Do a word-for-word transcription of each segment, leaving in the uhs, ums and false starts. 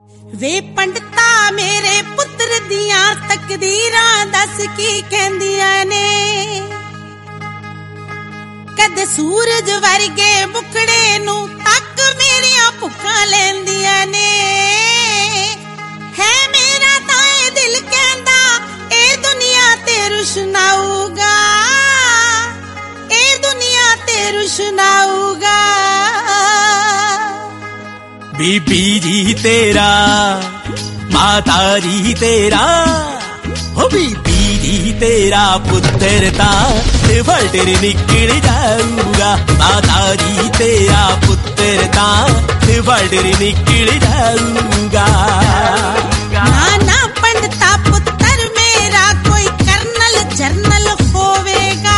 वे पंडिता मेरे पुत्र दिया तकदीरां दस की कहंदियां ने कद सूरज वर्गे मुकड़े नू तक मेरिया भुक्कां लैंदियां ने है मेरा ताए दिल कहंदा ए दुनिया ते रुशनाऊगा ए दुनिया ते रुशनाऊगा। बीबी जी तेरा माता जी तेरा हो बीबी जी तेरा पुत्र ता वर्ल्ड निकल जाऊगा। माता जी तेरा पुत्र ता वर्ल्ड निकल जाऊगा। नाना पंडिता पुत्र मेरा कोई कर्नल जर्नल होवेगा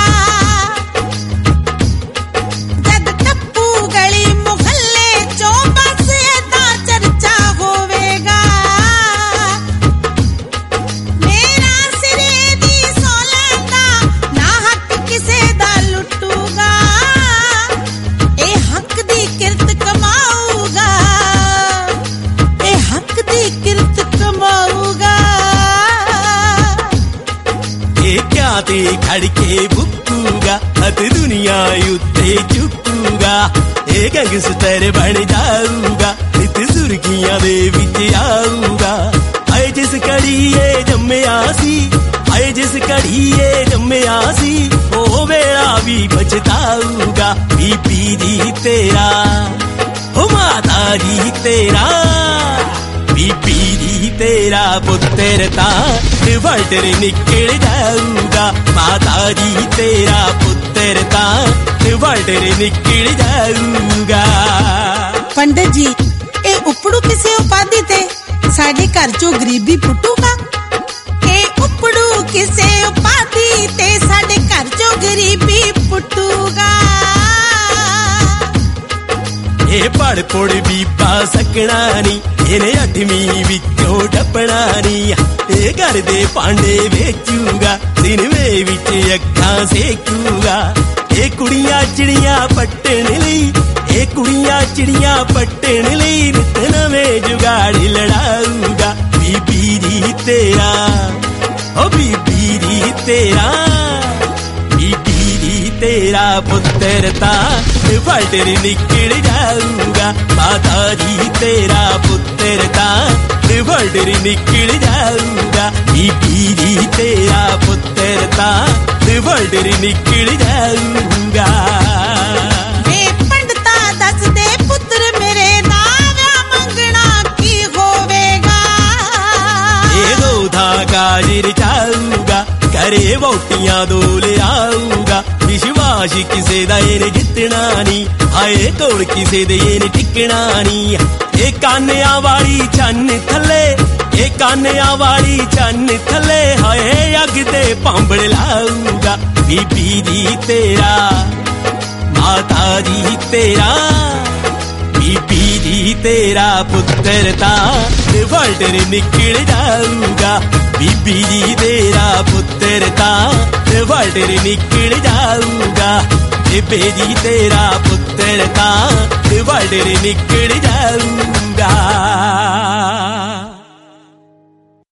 जद टप्पू गली मुहल्ले चो बस एदा चर्चा होवेगा। मेरा सिरे दी सोलंदा ना हक किसे दा लुटूगा ए हक दी किरत कमाऊगा ए हक दी किरत कमाऊगा। ये क्या ते खड़के बुकूगा हत दुनिया उत्ते चुकूगा। ये गैंगस्टर बन जाऊगा नित सुर्खियां दे विच आऊगा। आए जिस घड़ी ये जम्मिया सी आए जिस घड़ी ये जम्मिया सी ओ वेला भी पछताऊगा। बीबी जी तेरा हो माता जी तेरा बीबी जी तेरा पुत्र ता वर्ल्ड निकल जाऊगा। माता जी तेरा पुत्र ता वर्ल्ड निकल जाऊगा। पंडित जी ए उपड़ू किसे उपाधि ते साडे घर चो गरीबी पुटूगा ए उपड़ू किसे उपाधि ते साडे घर चो गरीबी पुटूगा। ये पढ़ पुड़ बीबा सकना नी इन्हें अठवीं विचों टपना नी। ये घर दे पांडे बेचूगा सिनमे विच अखां सेकूगा। ये कुड़ियां चिड़ियां पट्टन लई ये कुड़ियां चिड़ियां पट्टन लई नित नवें जुगाड़ लड़ाऊगा। बीबी जी तेरा ओ बीबी जी तेरा बीबी जी तेरा पुत्र ता वर्ल्ड निकल जाऊगा। माता जी तेरा पुत्र ता वर्ल्ड निकल जाऊगा। बीबी जी तेरा पुत्र ता वर्ल्ड निकल जाऊगा। वे पंडिता दस दे पुत्र मेरे दा व्याह मंगना की होवेगा। ये दो था काजिर चाऊगा करे वोटियां दो ले आऊगा। विश्वास किसे दा इने जितना नी आए कोल किसे दे इने टिकना नी। ए कानिया वाली चन्न थले ए कानिया वाली चन्न थले हाए अग ते पांबड़ लाऊगा। बीबी जी तेरा माता जी तेरा बीबी जी तेरा पुत्र ता वर्ल्ड निकल जाऊगा। बीबी जी तेरा पुत्र ता वर्ल्ड निकल जाऊगा। बेबे जी तेरा पुत्र ता वर्ल्ड निकल जाऊगा।